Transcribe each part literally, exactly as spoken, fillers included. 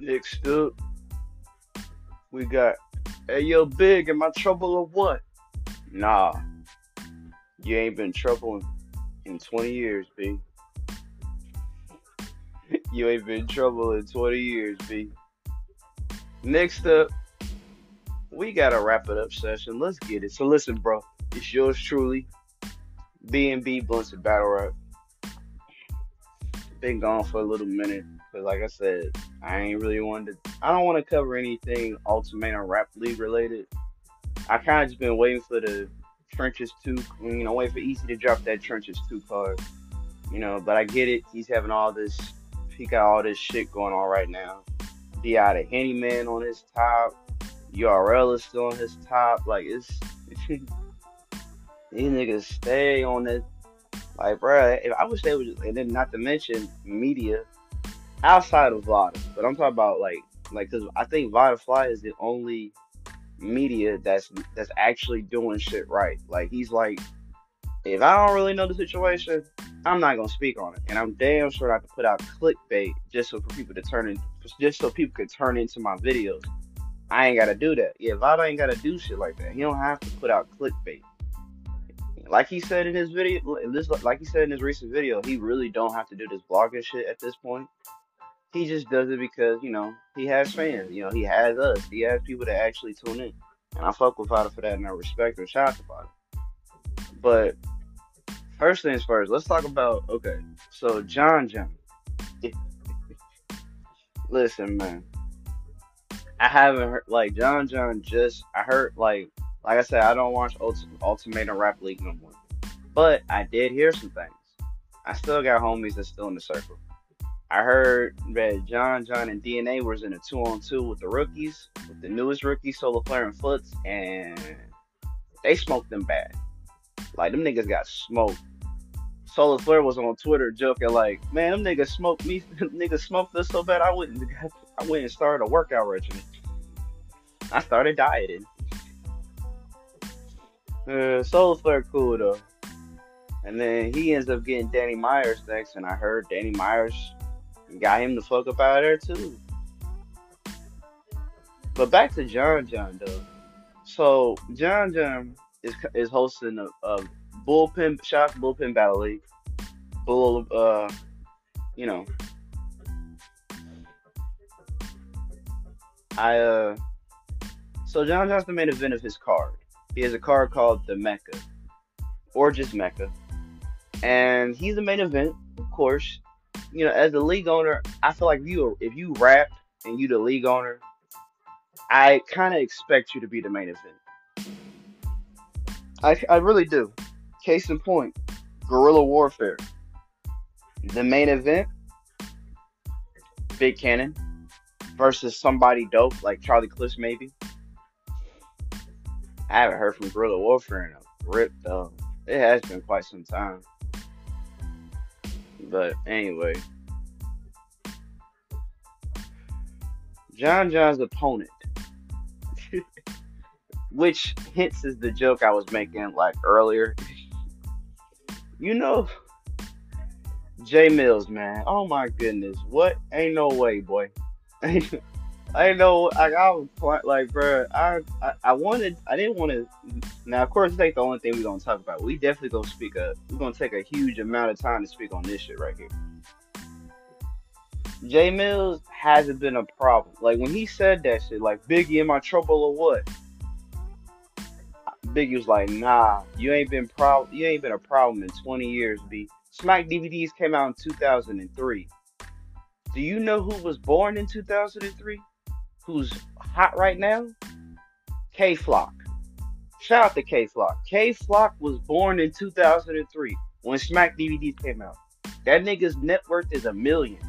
Next up, we got, hey yo, Big, am I trouble or what? Nah, you ain't been trouble in, in twenty years, B. You ain't been trouble in twenty years, B. Next up, we got a wrap it up session. Let's get it. So listen, bro, it's yours truly, B and B Blunts and Battle Rap. Been gone for a little minute, because like I said, I ain't really wanted to, I don't want to cover anything Ultimate Rap League related. I kind of just been waiting for the Trenches two, you know, waiting for Easy to drop that Trenches two card, you know, but I get it. He's having all this, he got all this shit going on right now. D I the Henny Man on his top, U R L is still on his top. Like, it's, these niggas stay on this. Like, bruh, if I wish they would, and then not to mention media outside of Vada, but I'm talking about like, like, cause I think Vada Fly is the only media that's that's actually doing shit right. Like, he's like, if I don't really know the situation, I'm not gonna speak on it, and I'm damn sure not to put out clickbait just so for people to turn in, just so people could turn into my videos. I ain't gotta do that. Yeah, Vada ain't gotta do shit like that. He don't have to put out clickbait. Like he said in his video, this like he said in his recent video, he really don't have to do this blogging shit at this point. He just does it because, you know, he has fans. You know, he has us. He has people that actually tune in. And I fuck with Vada for that, and I respect and shout out to Vada. But first things first, let's talk about, okay, so John John. Listen, man. I haven't heard, like, John John just, I heard, like, like I said, I don't watch Ult- Ultimate Rap League no more. But I did hear some things. I still got homies that's still in the circle. I heard that John John and D N A was in a two on two with the rookies, with the newest rookies, Solar Flare and Foots, and they smoked them bad. Like, them niggas got smoked. Solar Flare was on Twitter joking like, man, them niggas smoked me, niggas smoked us so bad I wouldn't, I went and started a workout regimen. I started dieting. Uh, Solar Flare cool though. And then he ends up getting Danny Myers next, and I heard Danny Myers got him the fuck up out of there too. But back to John John though. So John John is is hosting a, a bullpen shot bullpen battle league. Bull uh you know I uh so John John's the main event of his card. He has a card called the Mecca. Or just Mecca. And he's the main event, of course. You know, as the league owner, I feel like if you if you rap and you the league owner, I kind of expect you to be the main event. I, I really do. Case in point, Guerrilla Warfare. The main event, Big Cannon versus somebody dope like Charlie Clips maybe. I haven't heard from Guerrilla Warfare in a rip though. It has been quite some time. But anyway, John John's opponent, which hints is the joke I was making like earlier. You know, Jay Mills, man. Oh my goodness, what? Ain't no way, boy. I know, like I was quite like, bro. I, I I wanted, I didn't want to. Now, of course, this ain't the only thing we're gonna talk about. We definitely gonna speak up. We're gonna take a huge amount of time to speak on this shit right here. Jay Mills hasn't been a problem. Like when he said that shit, like Biggie, am I trouble or what? Biggie was like, nah, you ain't been prob, you ain't been a problem in twenty years, B. Smack D V Ds came out in two thousand three. Do you know who was born in two thousand three? Who's hot right now? K Flock. Shout out to K Flock. K Flock was born in two thousand three when Smack D V Ds came out. That nigga's net worth is a million.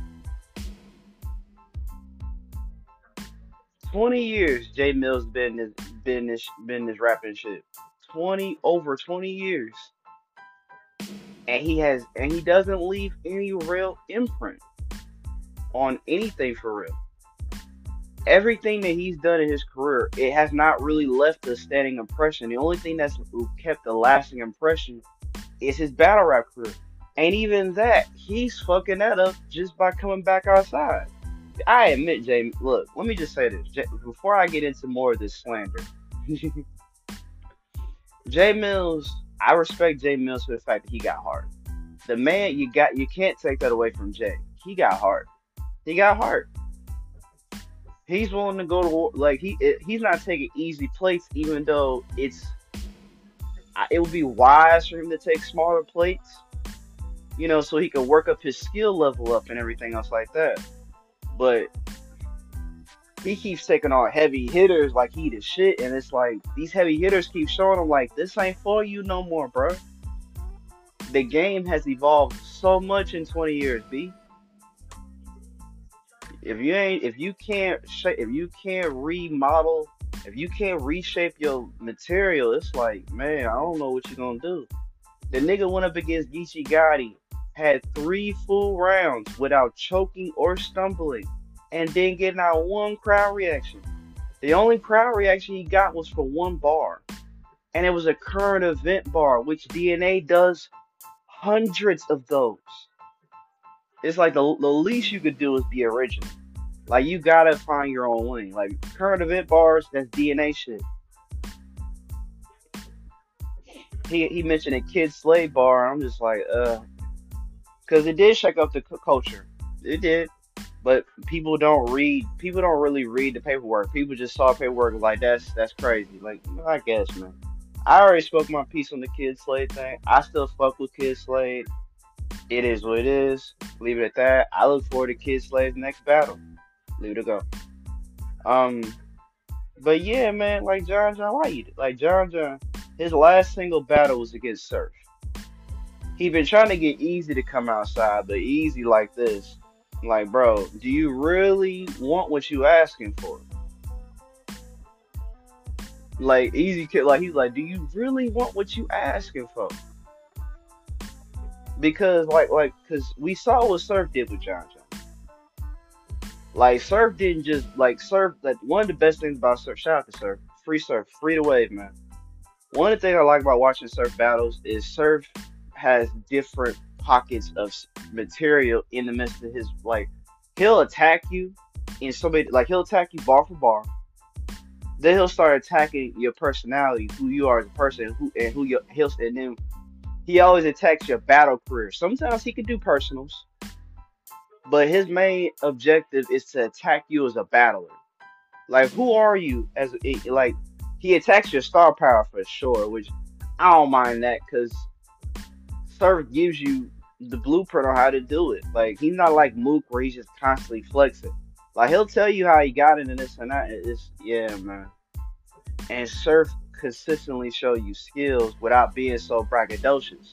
twenty years Jay Mills been this been this been this rapping shit. twenty over twenty years. And he has and he doesn't leave any real imprint on anything for real. Everything that he's done in his career, it has not really left a standing impression. The only thing that's kept a lasting impression is his battle rap career. And even that, he's fucking that up just by coming back outside. I admit, Jay. Look, let me just say this Jay, before I get into more of this slander. Jay Mills, I respect Jay Mills for the fact that he got heart. The man, you got, you can't take that away from Jay. He got heart. He got heart. He's willing to go to war. Like he, it, he's not taking easy plates, even though it's, I- it would be wise for him to take smaller plates, you know, so he can work up his skill level up and everything else like that. But he keeps taking on heavy hitters like he the shit, and it's like these heavy hitters keep showing him like this ain't for you no more, bro. The game has evolved so much in twenty years, B. If you ain't, if you can't, shape, if you can't remodel, if you can't reshape your material, it's like, man, I don't know what you're gonna do. The nigga went up against Geechee Gotti, had three full rounds without choking or stumbling, and then getting out one crowd reaction. The only crowd reaction he got was for one bar, and it was a current event bar, which D N A does hundreds of those. It's like the, the least you could do is be original. Like you gotta find your own lane. Like current event bars, that's D N A shit. He he mentioned a kid slave bar. I'm just like, uh, because it did shake up the cu- culture. It did, but people don't read. People don't really read the paperwork. People just saw paperwork and like that's that's crazy. Like I guess, man. I already spoke my piece on the kid slave thing. I still fuck with kid slave. It is what it is. Leave it at that. I look forward to Kid Slave's next battle. Leave it to go. Um, but yeah, man, like John John, why you like John John? His last single battle was against Surf. He been trying to get Easy to come outside, but Easy like this, like bro, do you really want what you asking for? Like Easy kid, like he's like, do you really want what you asking for? Because like like because we saw what Surf did with John John. Like Surf didn't just like Surf. Like one of the best things about Surf, shout out to Surf, free Surf, free to wave, man. One of the things I like about watching Surf battles is Surf has different pockets of s- material in the midst of his like. He'll attack you in so many like he'll attack you bar for bar. Then he'll start attacking your personality, who you are as a person, who and who you he'll and then he always attacks your battle career. Sometimes he can do personals, but his main objective is to attack you as a battler. Like, who are you as it, like he attacks your star power for sure, which I don't mind that because Surf gives you the blueprint on how to do it. Like, he's not like Mook where he's just constantly flexing. Like, he'll tell you how he got it and this and that. It's yeah, man. And Surf consistently show you skills without being so braggadocious.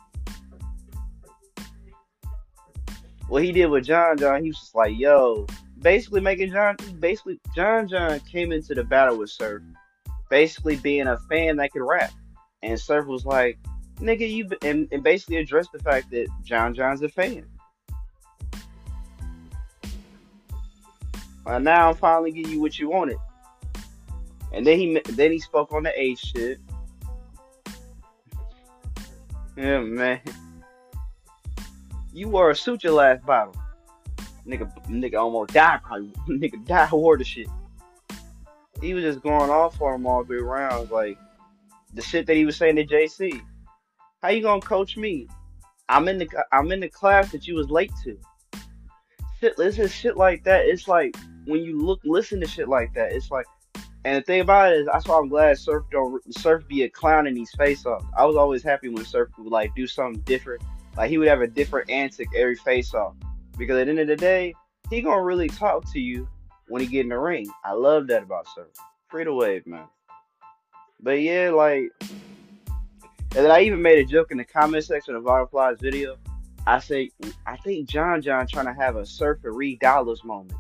What he did with John John, he was just like, yo, basically making John, basically John John came into the battle with Surf, basically being a fan that could rap, and Surf was like, nigga, you, b-, and, and basically addressed the fact that John John's a fan. Uh, now I'm finally giving you what you wanted, and then he then he spoke on the age shit. Yeah, man, you wore a suit your last battle, nigga. Nigga almost died, probably. Nigga died wore the shit. He was just going off on him all three rounds, like the shit that he was saying to J C. How you gonna coach me? I'm in the I'm in the class that you was late to. Shit, listen, shit like that. It's like when you look, listen to shit like that. It's like, and the thing about it is, that's why I'm glad Surf don't Surf be a clown in these face offs. I was always happy when Surf would like do something different. Like he would have a different antic every face off. Because at the end of the day, he gonna really talk to you when he get in the ring. I love that about Surf. Free to wave, man. But yeah, like, and then I even made a joke in the comment section of Firefly's video. I say, I think John John trying to have a Surf and Reed Dollars moment.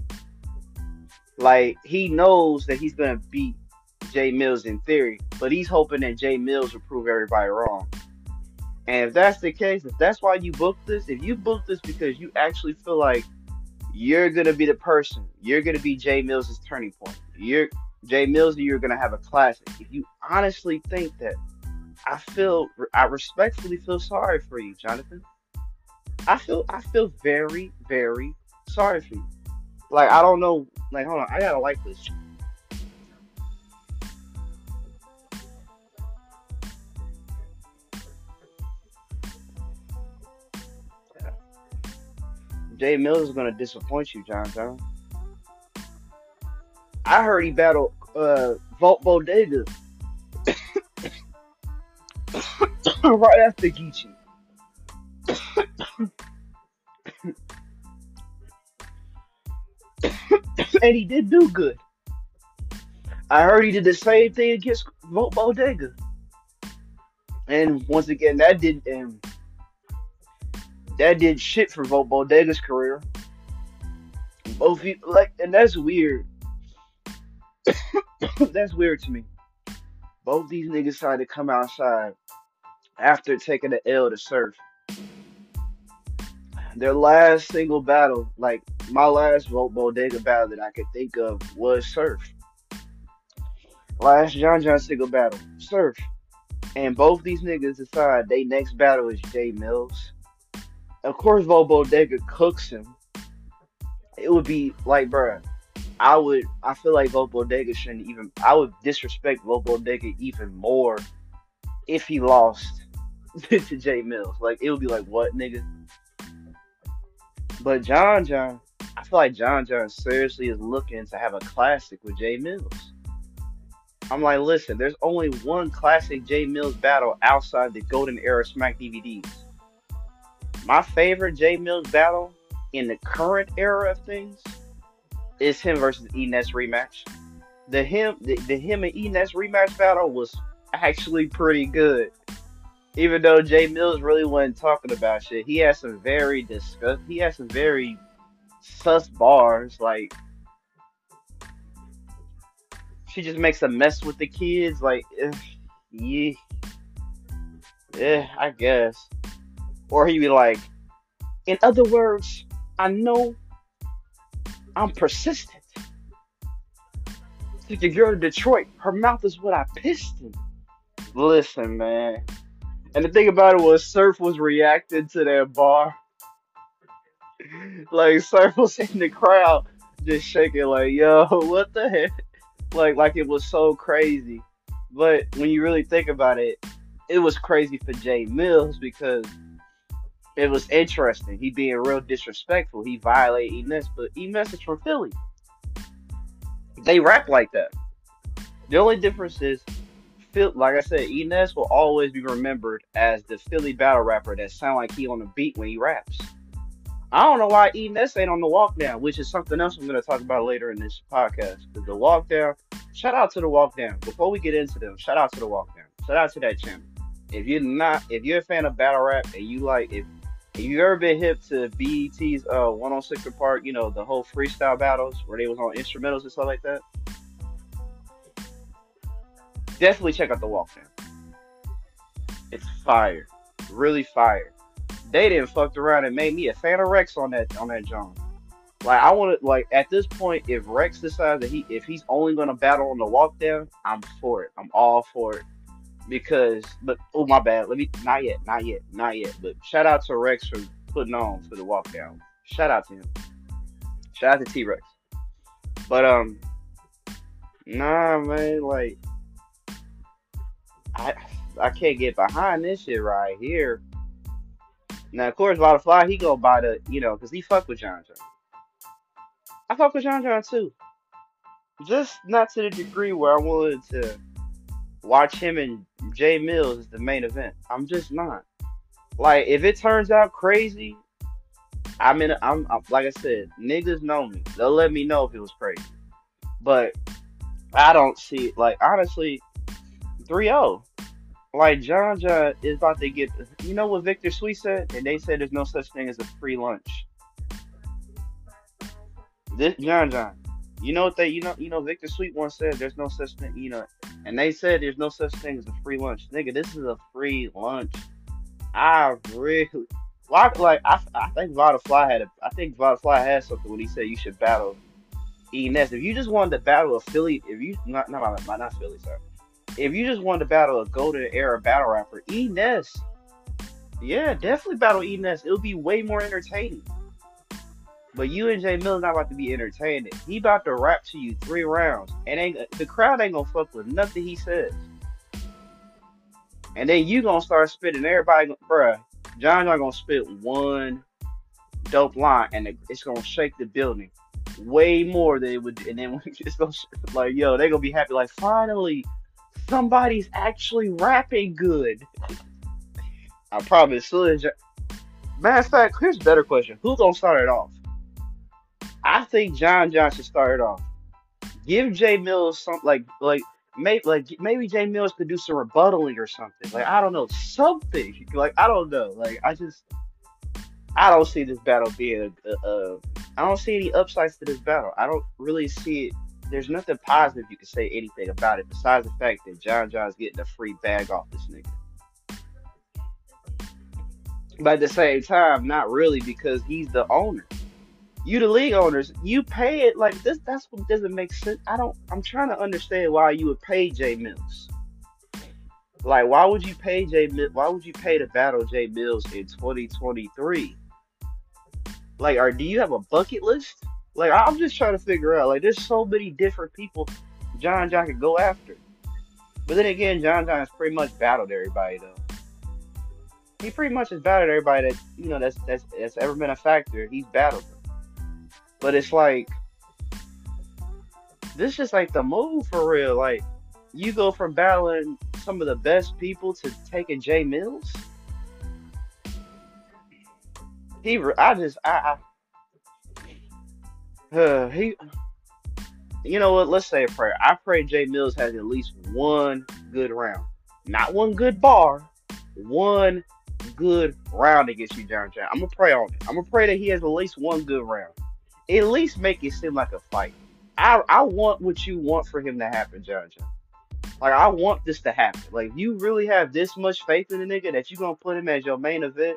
Like he knows that he's gonna beat Jay Mills in theory, but he's hoping that Jay Mills will prove everybody wrong. And if that's the case, if that's why you booked this, if you booked this because you actually feel like you're gonna be the person, you're gonna be Jay Mills' turning point. You're Jay Mills, you're gonna have a classic. If you honestly think that, I feel, I respectfully feel sorry for you, Jonathan. I feel, I feel very, very sorry for you. Like I don't know. Like hold on, I gotta like this. Jay Mills is gonna disappoint you, John John. I heard he battled uh Volt Bodega right after Geechee. And he did do good. I heard he did the same thing against Volt Bodega. And once again, that did and that did shit for Volt Bodega's career. Both you like, and that's weird. That's weird to me. Both these niggas decided to come outside after taking the L to Surf. Their last single battle, like my last Volt Bodega battle that I could think of was Surf. Last John John single battle, Surf. And both these niggas decide they next battle is Jay Mills. Of course, Volt Bodega cooks him. It would be like, bruh, I would, I feel like Volt Bodega shouldn't even, I would disrespect Volt Bodega even more if he lost to Jay Mills. Like, it would be like, what, nigga? But John John, I feel like John John seriously is looking to have a classic with Jay Mills. I'm like, listen, there's only one classic Jay Mills battle outside the Golden Era Smack D V Ds. My favorite Jay Mills battle in the current era of things is him versus E-Ness rematch. The him the, the him and E-Ness rematch battle was actually pretty good. Even though Jay Mills really wasn't talking about shit, he had some very disgust. He had some very sus bars. Like she just makes a mess with the kids. Like, eh, yeah, yeah, I guess. Or he'd be like, in other words, I know I'm persistent. Like the girl in Detroit, her mouth is what I pissed in. Listen, man. And the thing about it was, Surf was reacting to that bar. Like Surf was in the crowd, just shaking, like, "Yo, what the heck?" Like, like it was so crazy. But when you really think about it, it was crazy for Jay Mills because it was interesting. He being real disrespectful. He violated E-Ness, but E-Ness is from Philly. They rap like that. The only difference is, Phil, like I said, E-Ness will always be remembered as the Philly battle rapper that sound like he on the beat when he raps. I don't know why E-Ness ain't on the walk down, which is something else I'm going to talk about later in this podcast. Because the walk down, shout out to the walk down. Before we get into them, shout out to the walk down. Shout out to that channel. If you're not, if you're a fan of battle rap and you like, if, if you've ever been hip to B E T's uh, one oh six Park, you know, the whole freestyle battles where they was on instrumentals and stuff like that, definitely check out the walk down. It's fire. Really fire. They didn't fucked around and made me a fan of Rex on that on that John. Like I want to like at this point, if Rex decides that he if he's only gonna battle on the walk down, I'm for it. I'm all for it. Because but oh my bad. Let me not yet, not yet, not yet. But shout out to Rex for putting on for the walk down. Shout out to him. Shout out to T Rex. But um nah man, like I I can't get behind this shit right here. Now, of course, Fly he go by the, you know, because he fuck with John John. I fuck with John John too. Just not to the degree where I wanted to watch him and Jay Mills as the main event. I'm just not. Like, if it turns out crazy, I mean, I'm, I'm like I said, niggas know me. They'll let me know if it was crazy. But I don't see it. Like, honestly, three oh. Like John John is about to get, you know what Victor Sweet said, and they said there's no such thing as a free lunch. This John John, you know what they, you know, you know Victor Sweet once said there's no such thing, you know, and they said there's no such thing as a free lunch. Nigga, this is a free lunch. I really, like, like I, I think Vada Fly had, a, I think Vada Fly had something when he said you should battle E-Ness. If you just wanted to battle a Philly, if you not not not, not Philly, sorry. If you just wanted to battle a golden era battle rapper, E-Ness, yeah, definitely battle E-Ness. It'll be way more entertaining. But you and Jay Mills not about to be entertaining. He about to rap to you three rounds, and ain't the crowd ain't gonna fuck with nothing he says. And then you gonna start spitting. Everybody, gon- bruh, John John gonna spit one dope line, and it- it's gonna shake the building way more than it would. And then it's gonna sh- like, yo, they gonna be happy. Like, finally, somebody's actually rapping good. I promise. Soon as Ja- Matter of fact, here's a better question: who gonna start it off? I think John John should start it off. Give Jay Mills some like like maybe like maybe Jay Mills could do some rebuttaling or something. Like I don't know something. Like I don't know. Like I just I don't see this battle being a, a, a I don't see any upsides to this battle. I don't really see it. There's nothing positive you can say anything about it besides the fact that John John's getting a free bag off this nigga. But at the same time, not really because he's the owner. You the league owners, you pay it like this. That's what doesn't make sense. I don't. I'm trying to understand why you would pay Jay Mills. Like, why would you pay Jay? Mi- Why would you pay to battle Jay Mills in twenty twenty-three? Like, or do you have a bucket list? Like, I'm just trying to figure out. Like, there's so many different people John John could go after. But then again, John John has pretty much battled everybody though. He pretty much has battled everybody that you know that's that's that's ever been a factor. He's battled them. But it's like this is like the move for real. Like you go from battling some of the best people to taking Jay Mills. He, I just, I, I uh, he, you know what? Let's say a prayer. I pray Jay Mills has at least one good round, not one good bar, one good round against you, John John. I'm gonna pray on it. I'm gonna pray that he has at least one good round. At least make it seem like a fight. I, I want what you want for him to happen, John John. Like I want this to happen. Like if you really have this much faith in the nigga that you gonna put him as your main event,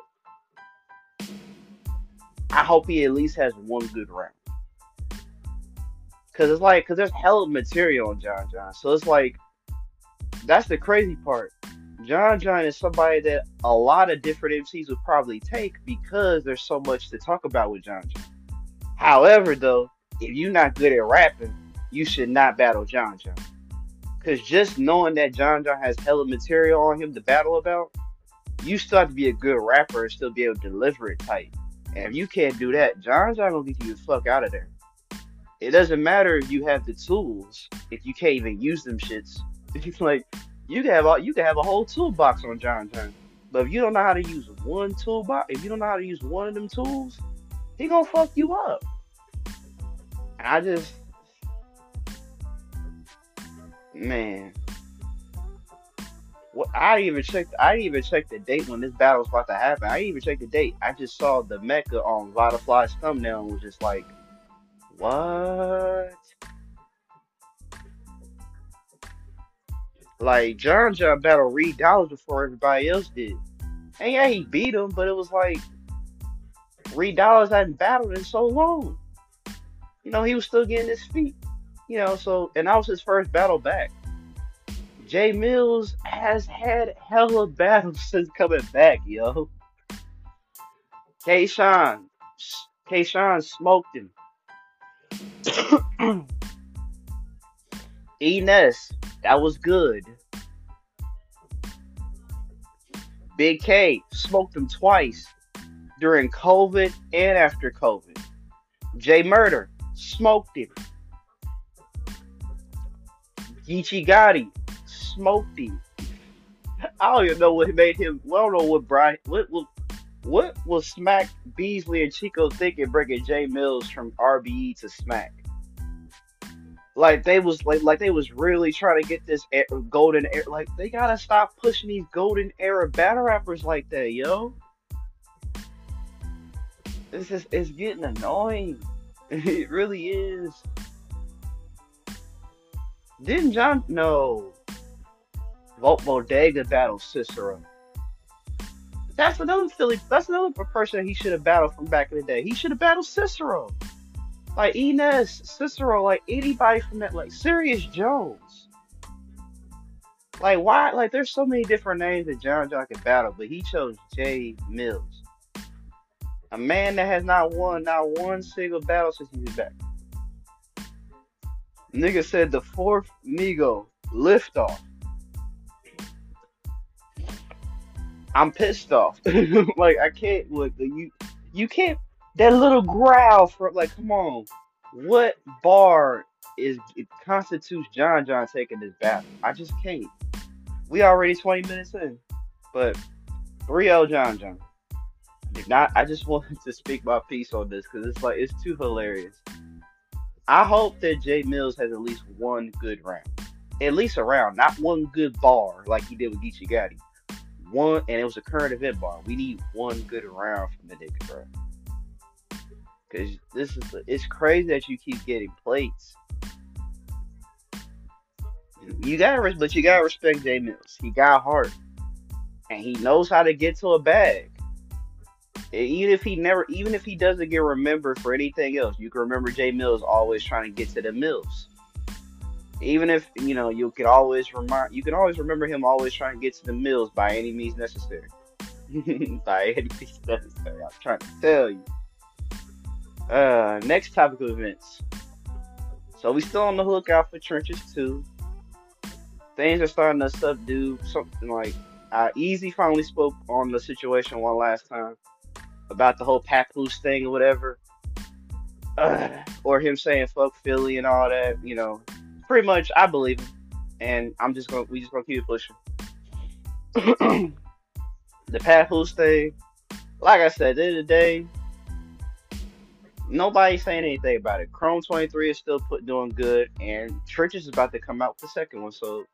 I hope he at least has one good round. Cause it's like, cause there's hella material on John John. So it's like that's the crazy part. John John is somebody that a lot of different M Cs would probably take because there's so much to talk about with John John. However, though, if you're not good at rapping, you should not battle John John. Cause just knowing that John John has hella material on him to battle about, you still have to be a good rapper and still be able to deliver it tight. And if you can't do that, John John gonna get you the fuck out of there. It doesn't matter if you have the tools if you can't even use them shits. It's like you can have all, you can have a whole toolbox on John John, but if you don't know how to use one toolbox, if you don't know how to use one of them tools, he gonna fuck you up. I just man, what I didn't even check. I didn't even check the date when this battle was about to happen. I didn't even check the date. I just saw the Mecca on Vladafly's thumbnail and was just like, what? Like John John battled Reed Dollars before everybody else did. And yeah, he beat him, but it was like Reed Dollars hadn't battled in so long. You know, he was still getting his feet. You know, so and that was his first battle back. Jay Mills has had hella battles since coming back, yo. K Sean, K Sean smoked him. E Ness, that was good. Big K smoked him twice during COVID and after COVID. Jay Murder smoked him. Geechee Gotti smoked him. I don't even know what made him. Well, I don't know what Brian. What will what will Smack Beasley and Chico thinking bringing Jay Mills from R B E to Smack? Like they was like like they was really trying to get this e- golden era. Like they gotta stop pushing these golden era battle rappers like that, yo. This is it's getting annoying. It really is. Didn't John? No. Volt Bodega battle Cicero. That's another Philly. That's another person that he should have battled from back in the day. He should have battled Cicero. Like Inez, Cicero, like anybody from that, like Sirius Jones. Like why? Like there's so many different names that John John could battle, but he chose Jay Mills. A man that has not won not one single battle since he's back. Nigga said the fourth Migo liftoff. I'm pissed off. Like I can't look you you can't that little growl from like come on. What bar is it constitutes John John taking this battle? I just can't. We already twenty minutes in. But three oh John John. If not, I just wanted to speak my piece on this because it's like it's too hilarious. I hope that Jay Mills has at least one good round. At least a round, not one good bar like he did with Geechee Gotti. One, and it was a current event bar. We need one good round from the nigga, bro. Because this is, it's crazy that you keep getting plates. You gotta, but you gotta respect Jay Mills. He got heart, and he knows how to get to a bag. Even if he never, even if he doesn't get remembered for anything else, you can remember Jay Mills always trying to get to the mills. Even if you know, you can always remind, you can always remember him always trying to get to the mills by any means necessary. By any means necessary, I'm trying to tell you. Uh, next topic of events. So we still on the lookout for Trenches two. Things are starting to subdue. Something like uh, Easy finally spoke on the situation one last time about the whole Papoose thing or whatever, uh, or him saying fuck Philly and all that. You know, pretty much I believe him, and I'm just gonna we just gonna keep it pushing. The Papoose thing, like I said, at the end of the day, nobody's saying anything about it. Chrome twenty-three is still put doing good, and Trenches is about to come out with the second one, so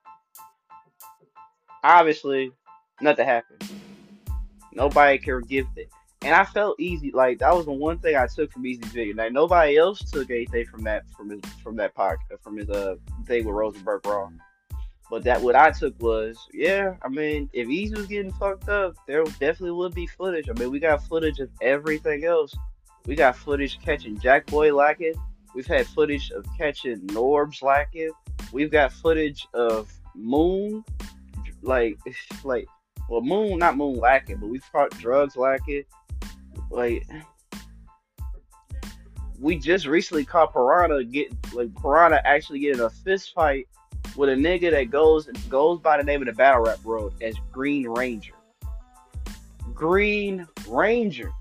obviously nothing happened. Nobody can give it. And I felt Easy, like that was the one thing I took from Easy's video. Like nobody else took anything from that from his from that podcast from his uh thing with Rosenberg Raw. But that what I took was, yeah, I mean, if Easy was getting fucked up, there definitely would be footage. I mean, we got footage of everything else. We got footage catching Jack Boy lacking. We've had footage of catching Norbs lacking. We've got footage of Moon, like like well Moon not Moon lacking, but we've caught drugs lacking. Like, we just recently caught Piranha get like Piranha actually getting a fist fight with a nigga that goes goes by the name of the battle rap world as Green Ranger. Green Ranger.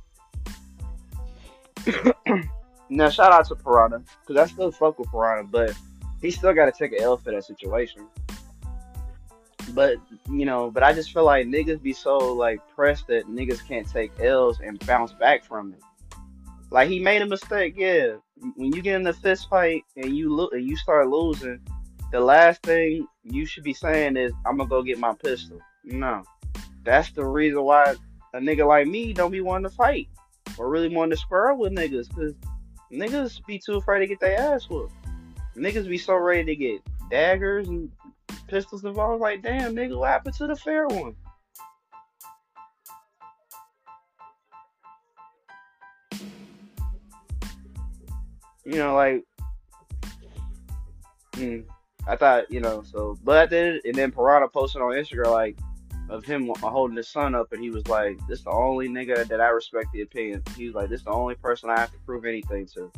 Now shout out to Piranha because I still fuck with Piranha, but he still got to take an L for that situation. But, you know, but I just feel like niggas be so, like, pressed that niggas can't take L's and bounce back from it. Like, he made a mistake, yeah. When you get in a fist fight and you lo- and you start losing, the last thing you should be saying is, I'm gonna go get my pistol. No. That's the reason why a nigga like me don't be wanting to fight. Or really wanting to square up with niggas. Because niggas be too afraid to get their ass whooped. Niggas be so ready to get daggers and pistols involved. Like, damn, nigga, what happened to the fair one? You know, like, mm, I thought, you know, so, but then, and then Piranha posted on Instagram, like, of him holding his son up, and he was like, this the only nigga that I respect the opinion. He was like, this the only person I have to prove anything to.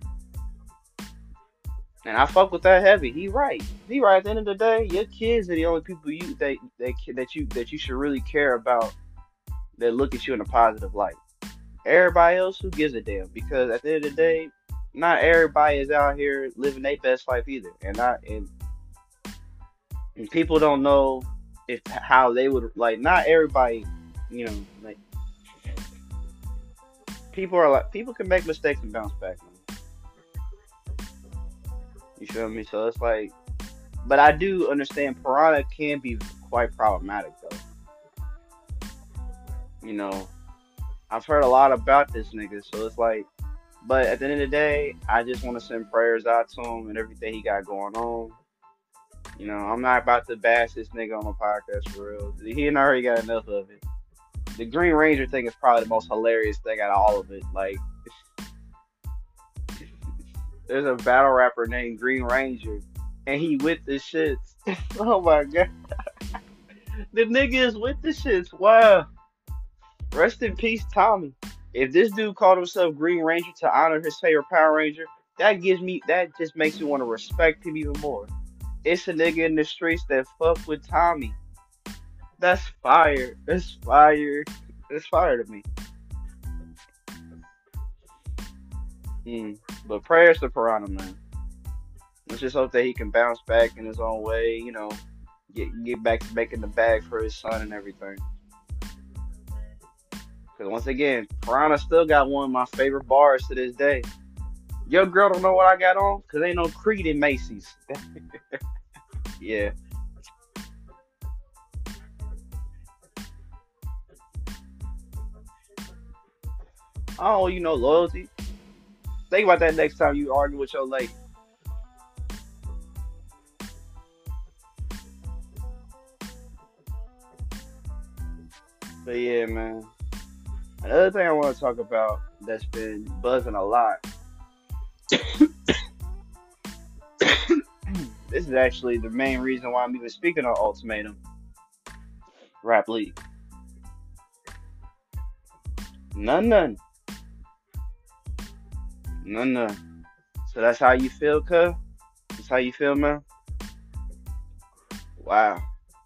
And I fuck with that heavy. He right. He right. At the end of the day, your kids are the only people you that that that you that you should really care about. That look at you in a positive light. Everybody else, who gives a damn? Because at the end of the day, not everybody is out here living their best life either. And not and, and people don't know if how they would like. Not everybody, you know, like people are like people can make mistakes and bounce back. You feel me? So it's like, but I do understand Piranha can be quite problematic though. You know, I've heard a lot about this nigga, so it's like, but at the end of the day, I just want to send prayers out to him and everything he got going on. You know, I'm not about to bash this nigga on my podcast for real. He and I already got enough of it. The Green Ranger thing is probably the most hilarious thing out of all of it. Like, there's a battle rapper named Green Ranger, and he with the shits. Oh my god. The nigga is with the shits. Wow. Rest in peace, Tommy. If this dude called himself Green Ranger to honor his favorite Power Ranger, that gives me that just makes me want to respect him even more. It's a nigga in the streets that fuck with Tommy. That's fire. That's fire. That's fire to me. Mm. But prayers to Piranha, man. Let's just hope that he can bounce back in his own way, you know, get get back to making the bag for his son and everything. Because once again, Piranha still got one of my favorite bars to this day. Your girl don't know what I got on? Because ain't no Creed in Macy's. Yeah. Oh, you know, loyalty. Think about that next time you argue with your lady. But yeah, man. Another thing I want to talk about that's been buzzing a lot. This is actually the main reason why I'm even speaking on Ultimatum Rap League. None, none, none, none. So that's how you feel, cuz? That's how you feel, man? Wow.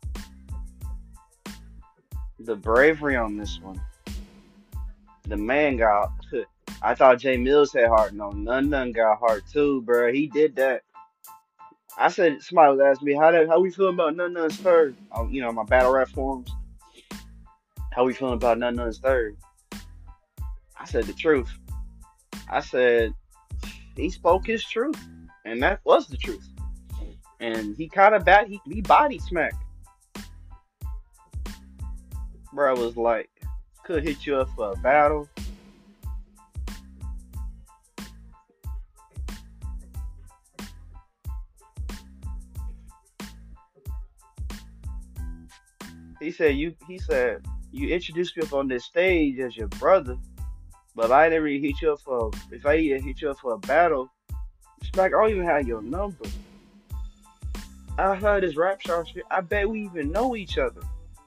The bravery on this one. The man got. I thought Jay Mills had heart. No, none, none got heart too, bro. He did that. I said somebody was asking me how that, how we feeling about none, none's third. Um, you know, my battle rap forums. How we feeling about none, none's third? I said the truth. I said he spoke his truth, and that was the truth. And he kind of bat he, he body smacked. Bro was like, could hit you up for a battle. He said you. He said you introduced me up on this stage as your brother, but I never hit you up for. If I hit you up for a battle, it's like I don't even have your number. I heard this rap star shit. I bet we even know each other.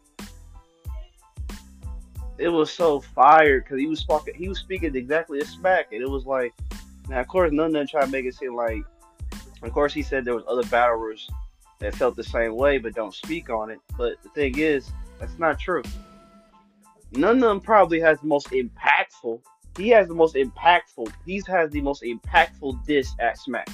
It was so fired because he was speaking. He was speaking exactly a smack, and it was like. Now, of course, none of them tried to make it seem like. Of course, he said there was other battlers that felt the same way, but don't speak on it. But the thing is, that's not true. None of them probably has the most impactful. He has the most impactful. He has the most impactful diss at Smack.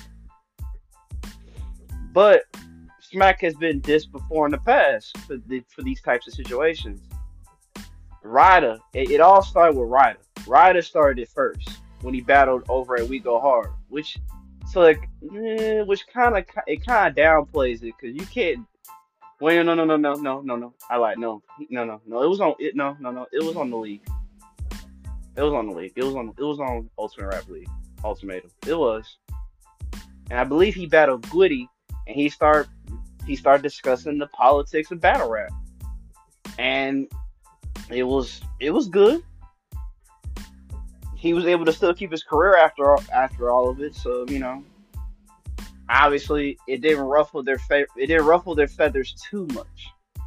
But Smack has been dissed before in the past for the, for these types of situations. Ryder, it, it all started with Ryder. Ryder started it first when he battled over at We Go Hard, which so like, eh, which kind of it kind of downplays it because you can't. Wait, no, no, no, no, no, no, no. I lied. No, no, no, no. It was on it. No, no, no. It was on the league. It was on the league. It was on. It was on Ultimate Rap League. Ultimatum. It was, and I believe he battled Goody, and he start he started discussing the politics of battle rap, and it was it was good. He was able to still keep his career after after all of it. So you know, obviously, it didn't ruffle their fe- it didn't ruffle their feathers too much.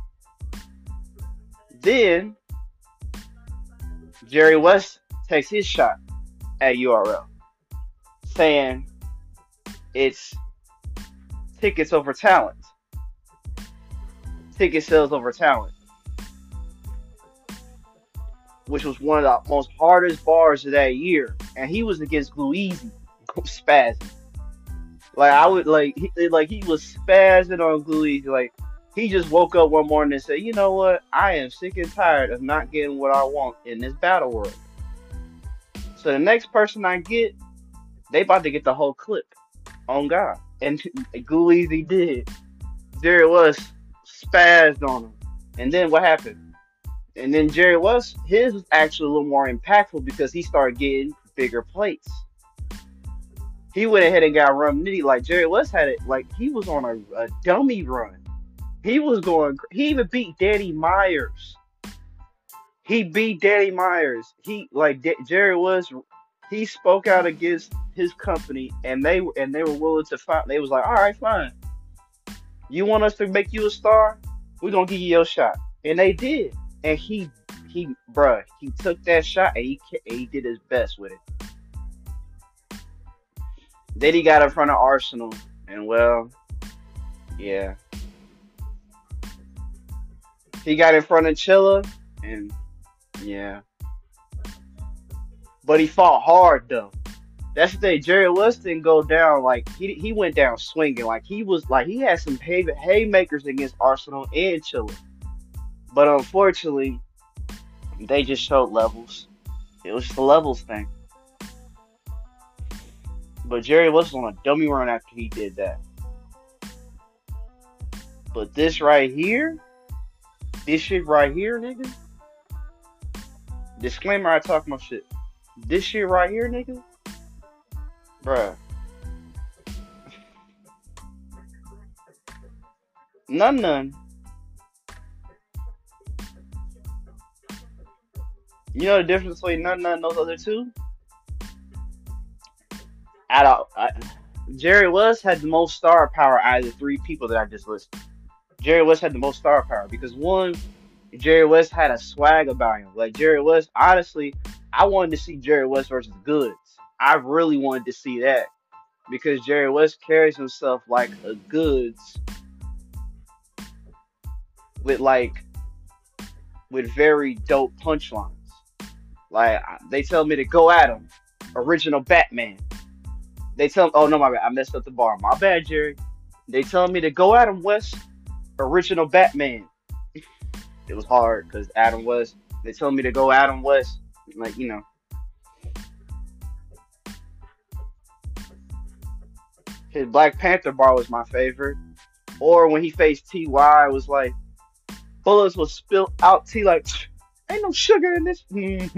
Then Jerry West takes his shot at U R L, saying it's tickets over talent, ticket sales over talent, which was one of the most hardest bars of that year, and he was against Glue Easy, spazzing. Like I would like, he, like he was spazzing on Glue Easy. Like he just woke up one morning and said, "You know what? I am sick and tired of not getting what I want in this battle world. So the next person I get, they about to get the whole clip on God." And Glue Easy did. There it was, spazzed on him. And then what happened? And then Jerry West, his was actually a little more impactful because he started getting bigger plates. He went ahead and got Rum Nitty. Like Jerry West had it, like he was on a, a dummy run. He was going. He even beat Danny Myers. He beat Danny Myers. He like D- Jerry West. He spoke out against his company, and they and they were willing to fight. They was like, all right, fine. You want us to make you a star? We're gonna give you your shot, and they did. And he he, bruh, he took that shot and he ca- and he did his best with it. Then he got in front of Arsenal, and well, yeah, he got in front of Chilla, and yeah, but he fought hard though. That's the thing. Jerry West didn't go down like he he went down swinging. Like he was like he had some hay, haymakers against Arsenal and Chile, but unfortunately they just showed levels. It was just a levels thing. But Jerry West was on a dummy run after he did that. But this right here, this shit right here, nigga. Disclaimer: I talk my shit. This shit right here, nigga, bruh. None, none. You know the difference between none, none, and those other two? At all, I, Jerry West had the most star power out of the three people that I just listed. Jerry West had the most star power because one, Jerry West had a swag about him. Like Jerry West, honestly, I wanted to see Jerry West versus Goods. I really wanted to see that because Jerry West carries himself like a Goods with like with very dope punchlines. Like they tell me to go at him, original Batman. They tell oh no my bad, I messed up the bar. My bad, Jerry. They tell me to go at him, West, original Batman. It was hard because Adam West. They told me to go Adam West, like you know. His Black Panther bar was my favorite. Or when he faced T Y, it was like bullets will spill out T like ain't no sugar in this.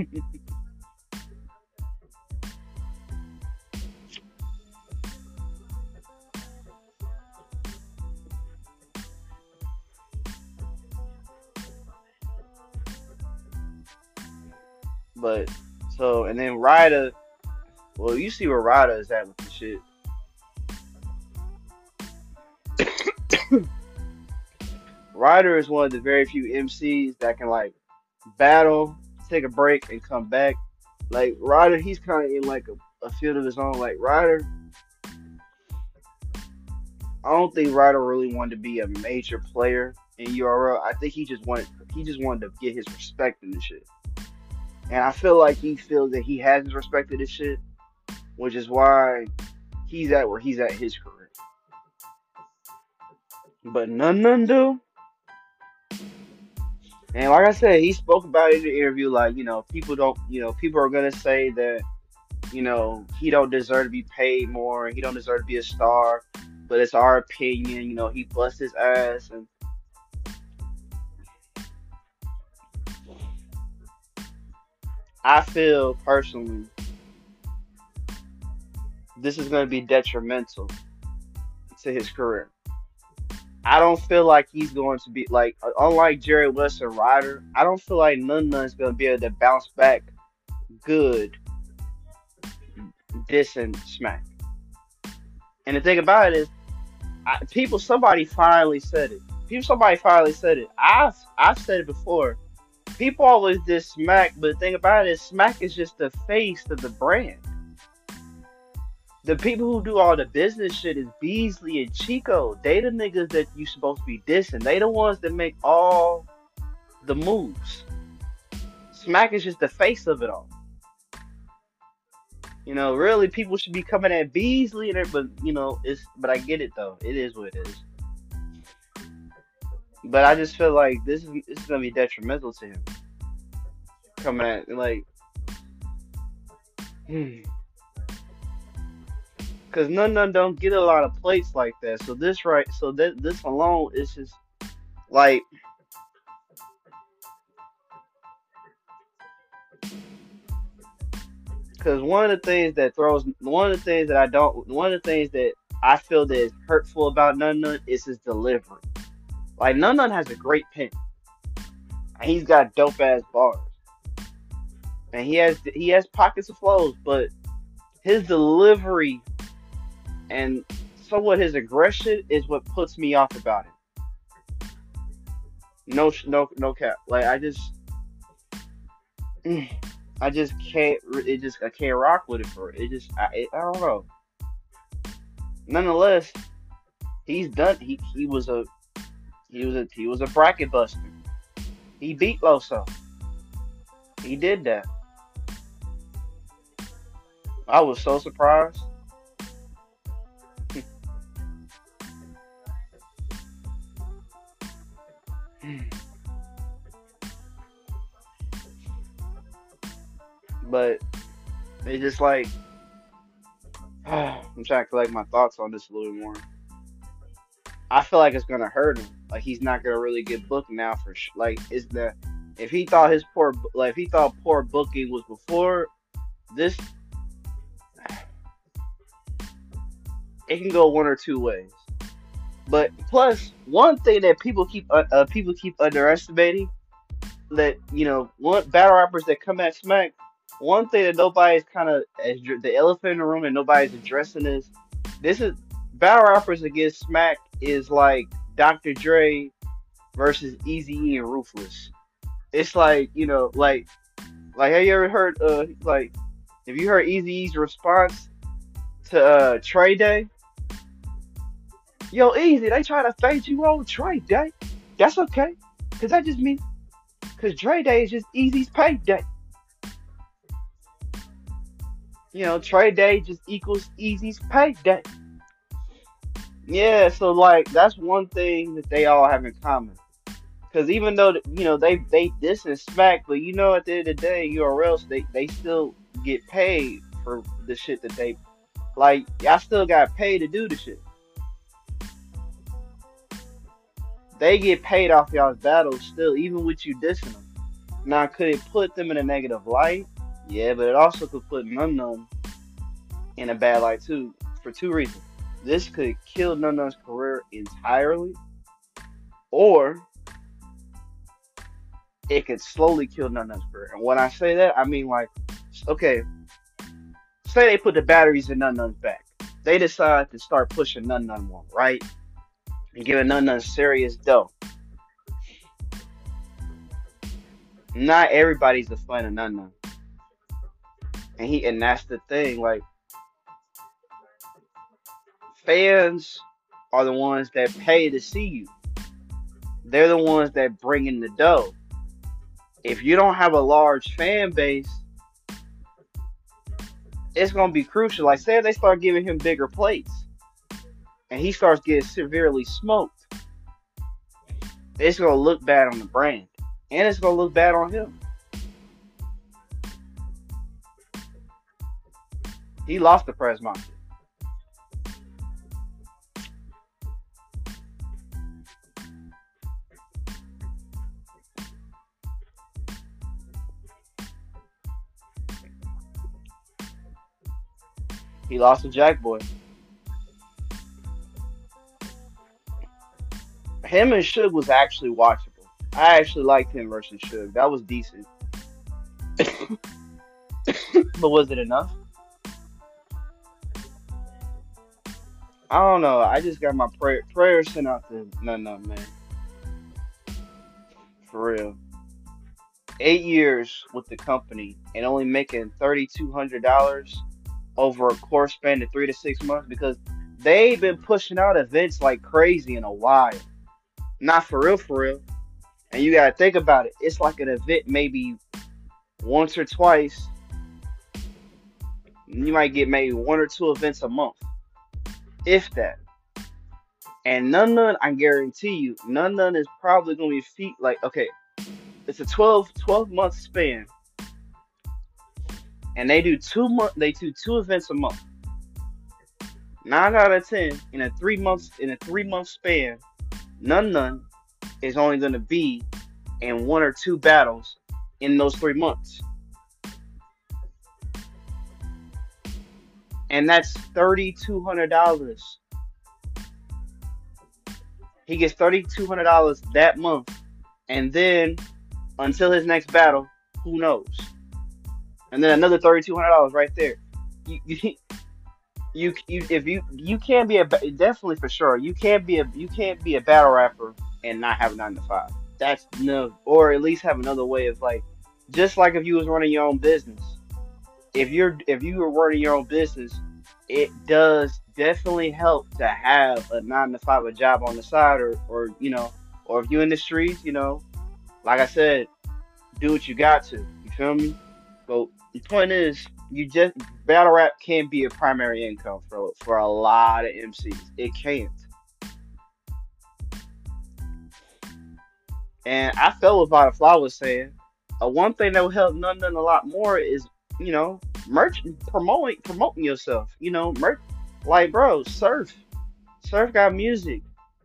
But so and then Ryder, well you see where Ryder is at with the shit. Ryder is one of the very few M Cs that can like battle, take a break, and come back. Like Ryder, he's kind of in like a, a field of his own. Like Ryder, I don't think Ryder really wanted to be a major player in U R L. I think he just wanted he just wanted to get his respect in the shit. And I feel like he feels that he has his respect in this shit, which is why he's at where he's at his career. But none none do. And like I said, he spoke about it in the interview, like, you know, people don't, you know, people are gonna say that, you know, he don't deserve to be paid more, he don't deserve to be a star, but it's our opinion, you know, he bust his ass, and I feel personally this is gonna be detrimental to his career. I don't feel like he's going to be like, unlike Jerry West or Ryder, I don't feel like None None's going to be able to bounce back good dissing Smack. And the thing about it is, I, people, somebody finally said it. People, somebody finally said it. I've, I've said it before. People always diss Smack, but the thing about it is, Smack is just the face of the brand. The people who do all the business shit is Beasley and Chico. They the niggas that you supposed to be dissing. They the ones that make all the moves. Smack is just the face of it all. You know, really, people should be coming at Beasley and it, but you know, it's. But I get it though. It is what it is. But I just feel like this is this is gonna be detrimental to him. Coming at like. Hmm. Cause none none don't get a lot of plates like that. So this right, so that this alone is just like because one of the things that throws one of the things that I don't one of the things that I feel that is hurtful about None None is his delivery. Like None None has a great pen. And he's got dope ass bars. And he has he has pockets of flows, but his delivery and somewhat his aggression is what puts me off about it. No, no, no cap. Like I just, I just can't. It just I can't rock with it for it. Just I it, I don't know. Nonetheless, he's done. He he was a he was a he was a bracket buster. He beat Loso. He did that. I was so surprised. But it's just like I'm trying to collect my thoughts on this a little bit more. I feel like it's gonna hurt him. Like he's not gonna really get booked now for sh- like is the if he thought his poor like if he thought poor booking was before this, it can go one or two ways. But plus, one thing that people keep uh, uh, people keep underestimating that you know one battle rappers that come at Smack. One thing that nobody's kind of as the elephant in the room and nobody's addressing is this is battle rappers against Smack is like doctor Dre versus Eazy-E and Ruthless. It's like you know like like have you ever heard uh like have you heard Eazy-E's response to uh Trey Day? Yo, Easy, they try to fade you on Trey Day. That's okay. Cause that just means cause Trey Day is just Easy's payday. You know, Trey Day just equals Easy's payday. Yeah, so like that's one thing that they all have in common. Cause even though you know they they diss and smack, but you know at the end of the day, U R Ls they they still get paid for the shit that they like. Y'all still got paid to do the shit. They get paid off y'all's battles still, even with you dissing them. Now, could it put them in a negative light? Yeah, but it also could put Num Num in a bad light too, for two reasons. This could kill Num Num's career entirely, or it could slowly kill Num Num's career. And when I say that, I mean like, okay, say they put the batteries in Num Num's back. They decide to start pushing Num Num one, right? And giving Num Num serious dough. Not everybody's a fan of Num Num. And he and that's the thing, like fans are the ones that pay to see you. They're the ones that bring in the dough. If you don't have a large fan base, it's gonna be crucial. Like say if they start giving him bigger plates and he starts getting severely smoked, it's gonna look bad on the brand. And it's gonna look bad on him. He lost the press market. He lost to Jack Boy. Him and Suge was actually watchable. I actually liked him versus Suge. That was decent. But was it enough? I don't know. I just got my prayer prayers sent out to no no man. For real. Eight years with the company and only making thirty two hundred dollars over a course span of three to six months because they've been pushing out events like crazy in a while. Not for real, for real. And you gotta think about it. It's like an event maybe once or twice. You might get maybe one or two events a month, if that. And none none, I guarantee you, none none is probably gonna be feet like okay, it's a twelve, twelve month span, and they do two month they do two events a month. Nine out of ten in a three months in a three month span, none none is only gonna be in one or two battles in those three months. And that's thirty two hundred dollars. He gets thirty two hundred dollars that month, and then until his next battle, who knows? And then another thirty two hundred dollars right there. You, you, you, you, if you, you can't be a definitely for sure. You can't be a, you can't be a battle rapper and not have a nine to five. That's no, or at least have another way of like Just like if you was running your own business. If you're if you were running your own business, it does definitely help to have a nine to five a job on the side, or or you know, or if you're in the streets, you know, like I said, do what you got to. You feel me? But the point is, you just battle rap can't be a primary income for for a lot of M Cs. It can't. And I felt what Butterfly was saying. Uh, one thing that will help none none a lot more is, you know, merch promoting promoting yourself. You know, merch like bro, surf. Surf got music.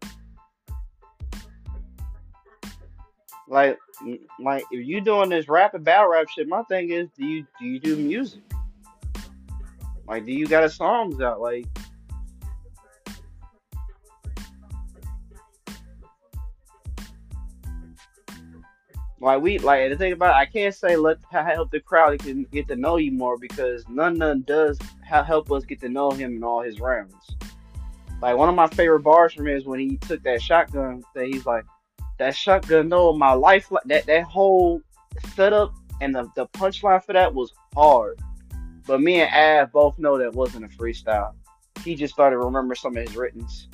Like mm, like if you doing this rap and battle rap shit, my thing is, do you do you do music? Like, do you got a songs out? Like, like we like the thing about it, I can't say let help the crowd can get to know you more, because none none does ha- help us get to know him in all his rounds. Like one of my favorite bars from him is when he took that shotgun thing. He's like, that shotgun, no, my life, like that that whole setup and the the punchline for that was hard. But me and Av both know that wasn't a freestyle. He just started to remember some of his writtens.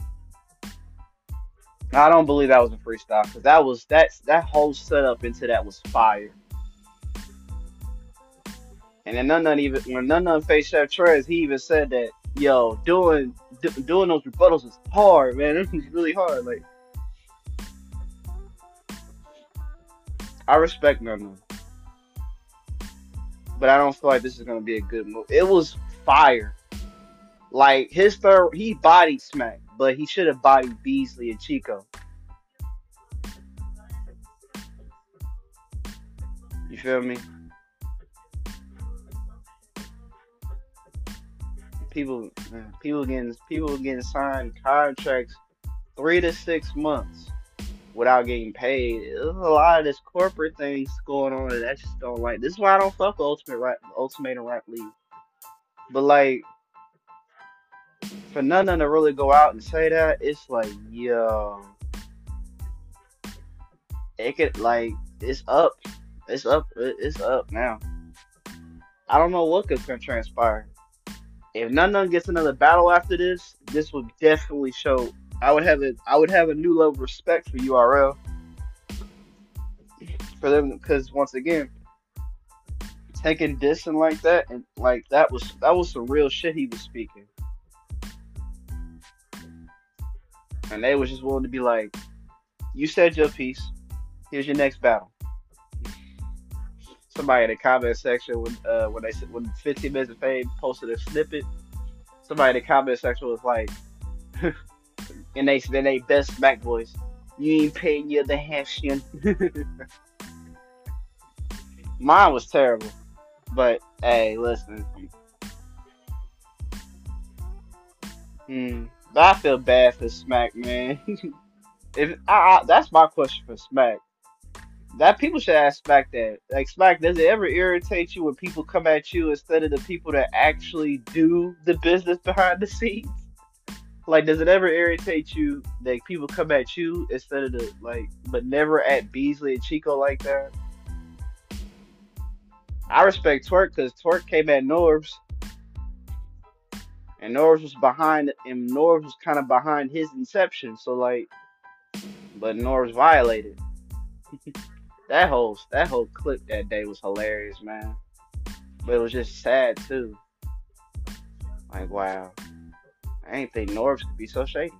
I don't believe that was a freestyle, because that was that's that whole setup into that was fire. And then none none even when none none faced Chef Trez, he even said that, yo, doing do, doing those rebuttals is hard, man. It was really hard. Like, I respect none none, but I don't feel like this is gonna be a good move. It was fire. Like his third, he bodied Smack, but he should have bodied Beasley and Chico. You feel me? People, man, people getting people getting signed contracts three to six months without getting paid. There's a lot of this corporate things going on that I just don't like. This is why I don't fuck with Ultimate Rap, Ultimate and Rap League. But like, for none of them to really go out and say that, it's like, yo, it could like, it's up, it's up, it's up now. I don't know what could transpire. If none of them gets another battle after this, this would definitely show. I would have a, I would have a new level of respect for U R L for them, because once again, taking dissing like that, and like that was that was some real shit he was speaking, and they was just willing to be like, you said your piece. Here's your next battle. Somebody in the comment section when uh when they when fifteen minutes of fame posted a snippet, somebody in the comment section was like, and they then they best smack voice, you ain't paying your the Haitian. Mine was terrible, but hey, listen, hmm, but I feel bad for Smack, man. If I, I that's my question for Smack. That people should ask Smack that. Like, Smack, does it ever irritate you when people come at you instead of the people that actually do the business behind the scenes? Like, does it ever irritate you that people come at you instead of the like, but never at Beasley and Chico like that? I respect Twerk because Twerk came at Norbs, and Norbs was behind, and Norbs was kind of behind his inception. So like, but Norbs violated. That whole that whole clip that day was hilarious, man. But it was just sad too. Like, wow, I ain't think Norbs could be so shady.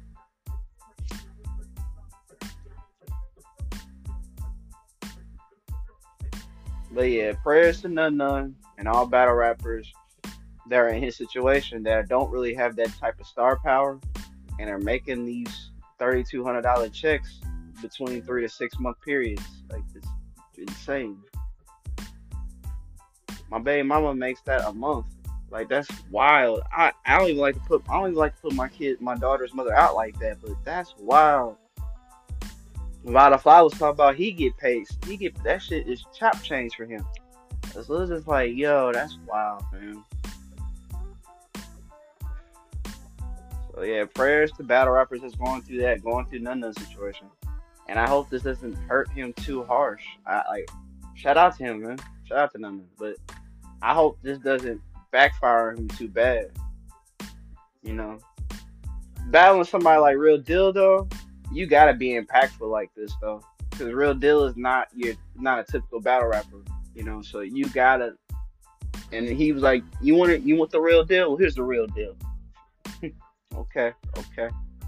But yeah, prayers to None None and all battle rappers that are in his situation that don't really have that type of star power and are making these thirty two hundred dollar checks between three to six month periods. Like, it's insane. My baby mama makes that a month. Like, that's wild. I, I don't even like to put I don't even like to put my kid my daughter's mother out like that, but that's wild. Vada Fly was talking about he get paid. He get that shit is chop change for him. So it's just like, yo, that's wild, man. So yeah, prayers to battle rappers that's going through that, going through none of the situation. And I hope this doesn't hurt him too harsh. I like Shout out to him, man. Shout out to them, man. But I hope this doesn't backfire on him too bad. You know, battling somebody like Real Deal though, you gotta be impactful like this though, because Real Deal is not you're not a typical battle rapper. You know, so you gotta. And he was like, "You want it? You want the real deal? Well, here's the real deal." Okay, okay.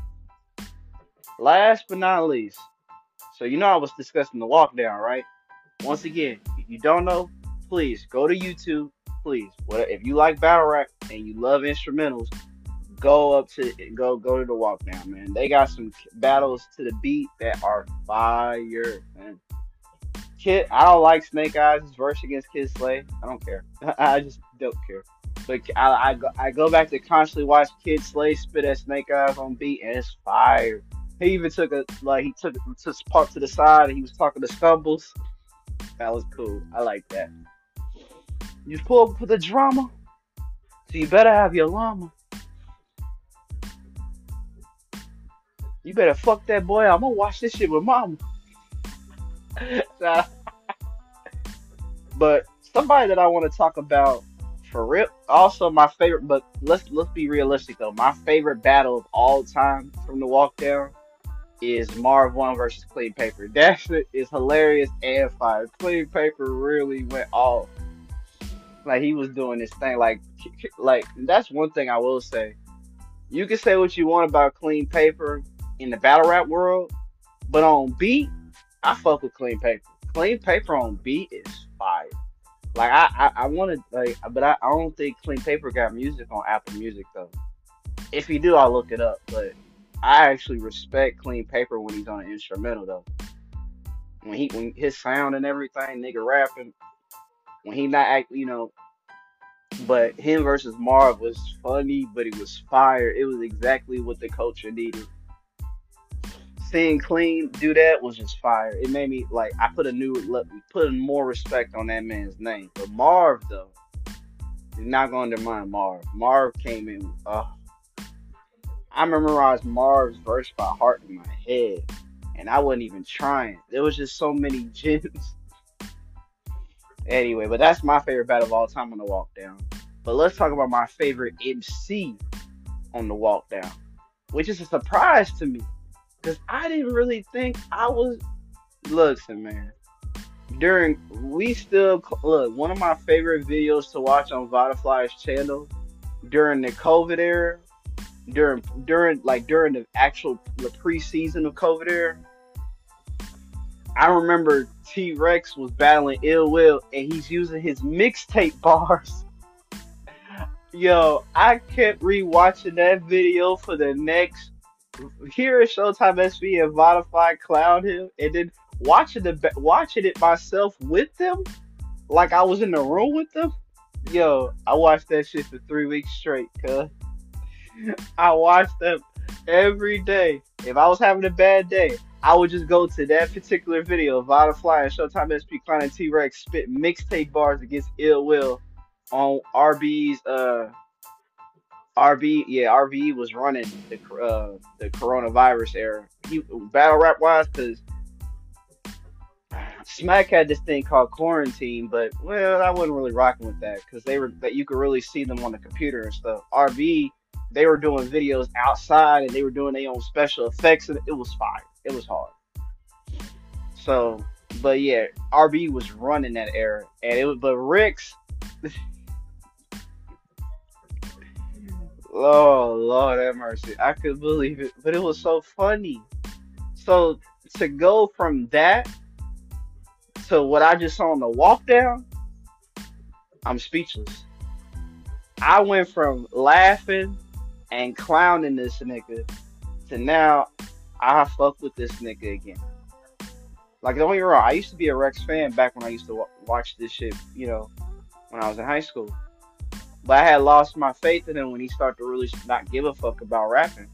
Last but not least, so you know I was discussing the walk down, right? Once again, if you don't know, please go to YouTube. Please, what if you like battle rap and you love instrumentals, go up to go go to the walk down, man. They got some battles to the beat that are fire, man. Kid, I don't like Snake Eyes' verse against Kid Slay. I don't care. I just don't care. But I, I, go, I go back to constantly watch Kid Slay spit at Snake Eyes on beat, and it's fire. He even took a like he took took part to the side, and he was talking to Stumbles. That was cool. I like that. You pull up for the drama, so you better have your llama. You better fuck that boy. I'm gonna watch this shit with mama. But somebody that I want to talk about for real, also my favorite. But let's let's be realistic though. My favorite battle of all time from the walk down is Marv One versus Clean Paper. That shit is hilarious and fire. Clean Paper really went off. Like he was doing this thing. Like like that's one thing I will say. You can say what you want about Clean Paper in the battle rap world, but on beat, I fuck with Clean Paper. Clean Paper on beat is fire. Like I, I, I want to like, but I, I don't think Clean Paper got music on Apple Music though. If he do, I'll look it up. But I actually respect Clean Paper when he's on an instrumental though. When he, when his sound and everything, nigga rapping, when he not act, you know. But him versus Marv was funny, but it was fire. It was exactly what the culture needed. Seeing Clean do that was just fire. It made me like I put a new put more respect on that man's name. But Marv though, is not going to undermine Marv. Marv came in. Uh, I memorized Marv's verse by heart in my head, and I wasn't even trying. There was just so many gems. Anyway, but that's my favorite battle of all time on the walk down. But let's talk about my favorite M C on the walk down, which is a surprise to me. Cause I didn't really think I was. Listen, man. During we still look one of my favorite videos to watch on Vodafly's channel during the COVID era, during during like during the actual the preseason of COVID era. I remember T Rex was battling Ill Will and he's using his mixtape bars. Yo, I kept rewatching that video for the next. Here at Showtime S V and Vodafly clown him, and then watching the watching it myself with them, like I was in the room with them. Yo, I watched that shit for three weeks straight, cuz I watched them every day. If I was having a bad day, I would just go to that particular video, Vodafly and Showtime S V clown and T Rex spit mixtape bars against Ill Will on R B's uh. R B, yeah, R V was running the uh, the coronavirus era. He battle rap wise, because Smack had this thing called Quarantine, but well, I wasn't really rocking with that because they were that you could really see them on the computer and stuff. R V, they were doing videos outside and they were doing their own special effects, and it was fire. It was hard. So, but yeah, R B was running that era, and it was but Rick's. Oh Lord have mercy. I could believe it. But it was so funny. So to go from that to what I just saw on the walk down, I'm speechless. I went from laughing and clowning this nigga to now I fuck with this nigga again. Like don't get me wrong, I used to be a Rex fan back when I used to w- watch this shit, you know, when I was in high school. But I had lost my faith in him when he started to really not give a fuck about rapping.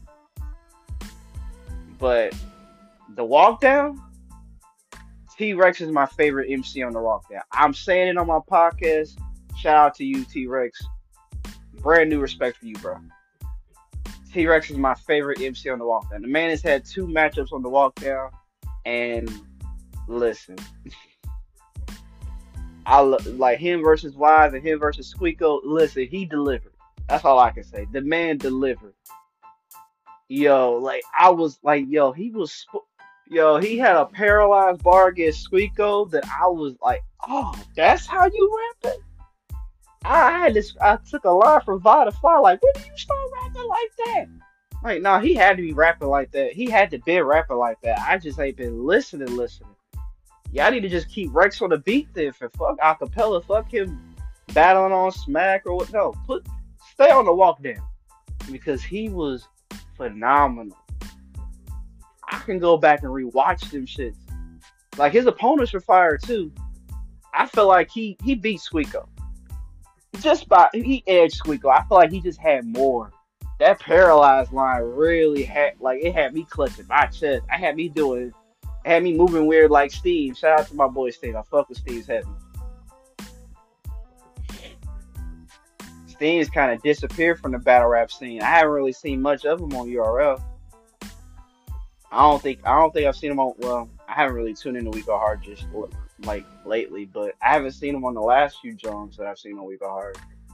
But the walk down, T Rex is my favorite M C on the walk down. I'm saying it on my podcast. Shout out to you, T Rex. Brand new respect for you, bro. T Rex is my favorite M C on the walk down. The man has had two matchups on the walk down, and listen, I lo- like him versus Wise and him versus Squeako. Listen, he delivered. That's all I can say. The man delivered. Yo, like I was like, yo, he was, sp- yo, he had a paralyzed bar against Squeako that I was like, oh, that's how you rap it. I had this. I took a line from Vada Fly. Like, when did you start rapping like that? Like, no, he had to be rapping like that. He had to be rapping like that. I just ain't been listening, listening. Y'all need to just keep Rex on the beat then for fuck acapella. Fuck him battling on Smack or what. No, put stay on the walk down because he was phenomenal. I can go back and rewatch them shits. Like his opponents were fire too. I feel like he he beat Squeako just by he edged Squeako. I feel like he just had more. That paralyzed line really had like it had me clutching my chest. I had me doing, had me moving weird like Steve. Shout out to my boy Steve. I fuck with Steve's heavy. Steve's kind of disappeared from the battle rap scene. I haven't really seen much of him on U R L. I don't think I don't think I've seen him on. Well, I haven't really tuned into We Go Hard just like lately, but I haven't seen him on the last few Jones that I've seen on We Go Hard.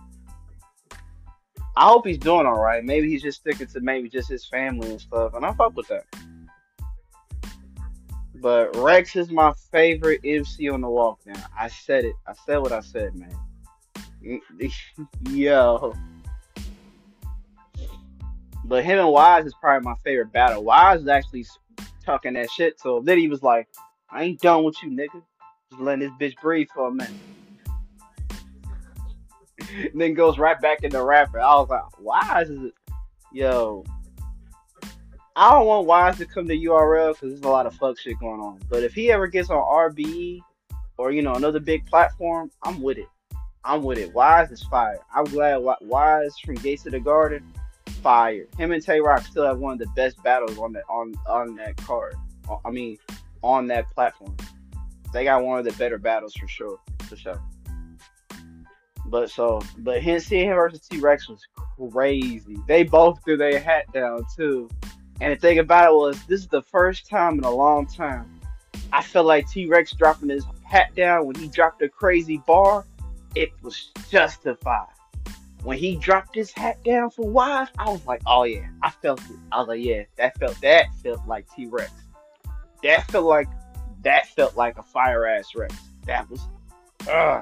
I hope he's doing all right. Maybe he's just sticking to maybe just his family and stuff, and I fuck with that. But Rex is my favorite M C on the walk now. I said it. I said what I said, man. Yo. But him and Wise is probably my favorite battle. Wise is actually talking that shit to him. Then he was like, I ain't done with you, nigga. Just letting this bitch breathe for a minute. And then goes right back into rapping. I was like, Wise is it? Yo. I don't want Wise to come to U R L because there's a lot of fuck shit going on. But if he ever gets on R B E or, you know, another big platform, I'm with it. I'm with it. Wise is fire. I'm glad Wise from Gates of the Garden, fire. Him and Tay Rock still have one of the best battles on that on on that card. I mean, on that platform. They got one of the better battles for sure. For sure. But so, but him seeing him versus T Rex was crazy. They both threw their hat down too. And the thing about it was, this is the first time in a long time I felt like T Rex dropping his hat down when he dropped a crazy bar. It was justified. When he dropped his hat down for Wise, I was like, oh yeah, I felt it. I was like, yeah, that felt that felt like T Rex. That felt like that felt like a fire ass Rex. That was, uh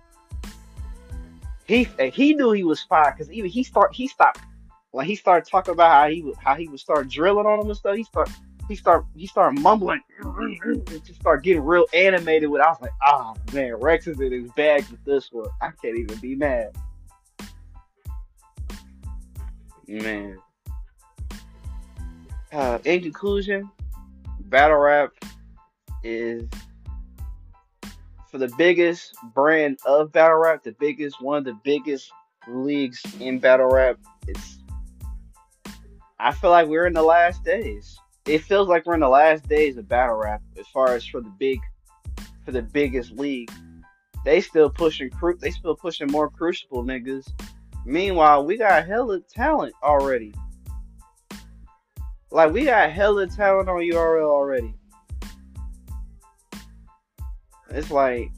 he he knew he was fire because even he start he stopped when he started talking about how he would how he would start drilling on him and stuff. He start he start he started mumbling, just start getting real animated with. I was like, oh man, Rex is in his bag with this one. I can't even be mad, man. Uh, in conclusion, battle rap is for the biggest brand of battle rap, the biggest one of the biggest leagues in battle rap. It's I feel like we're in the last days. It feels like we're in the last days of battle rap as far as for the big for the biggest league. They still pushing cru they still pushing more crucible niggas. Meanwhile, we got hella talent already. Like we got hella talent on U R L already. It's like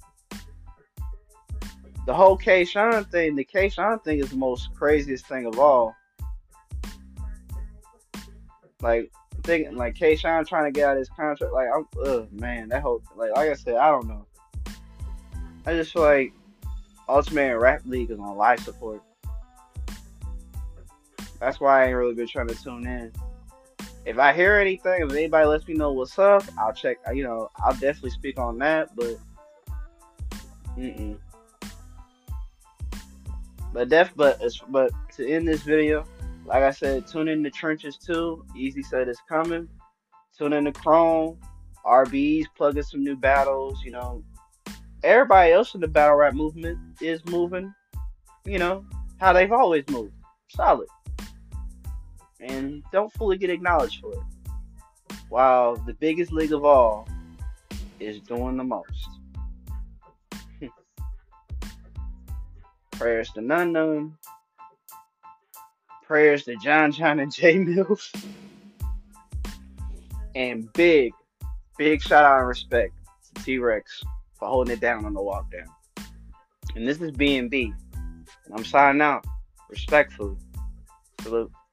the whole K Sean thing, the K Sean thing is the most craziest thing of all. Like thinking like K Sean trying to get out of his contract, like I'm ugh man, that whole like like I said, I don't know. I just feel like Ultimate Rap League is on life support. That's why I ain't really been trying to tune in. If I hear anything, if anybody lets me know what's up, I'll check. You know, I'll definitely speak on that. But, mm-mm. But def, but but to end this video, like I said, tune in the trenches too. Easy said it's coming. Tune in to Chrome, R B's plugging some new battles. You know, everybody else in the battle rap movement is moving. You know how they've always moved, solid. And don't fully get acknowledged for it. While the biggest league of all is doing the most. Prayers to Nun Nun. Prayers to John John and J Mills. And big, big shout out and respect to T Rex. for holding it down on the walk down. And this is B and B. And I'm signing out respectfully. Salute.